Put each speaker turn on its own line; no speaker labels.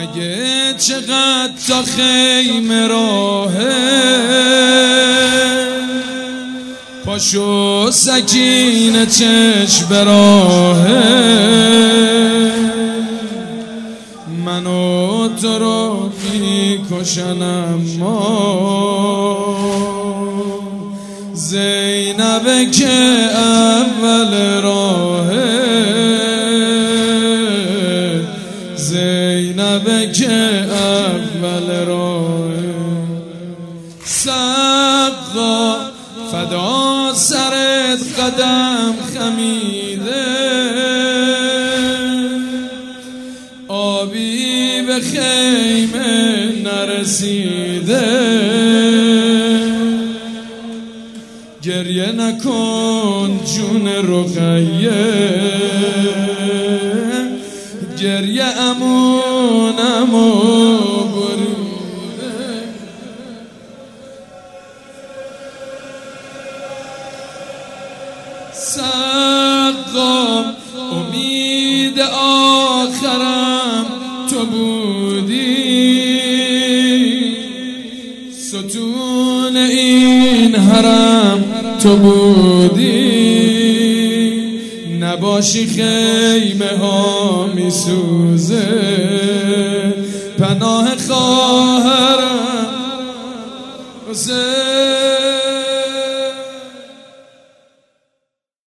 مگه چقدر تا خیمه راهه، پاشو سکینه چشم به راهه، منو تو رو میکشن اما زینبه که اول راهه، زینبه که اول راهه. سقا فدا سرت قدم خمیده، آبی به خیمه نرسیده، گریه نکن جون رقیه، گریه امونمو بریده. سقا امید آخرم تو بودی، ستون این حرم تو بودی، نباشی خیمه ها میسوزه، پناه خواهرم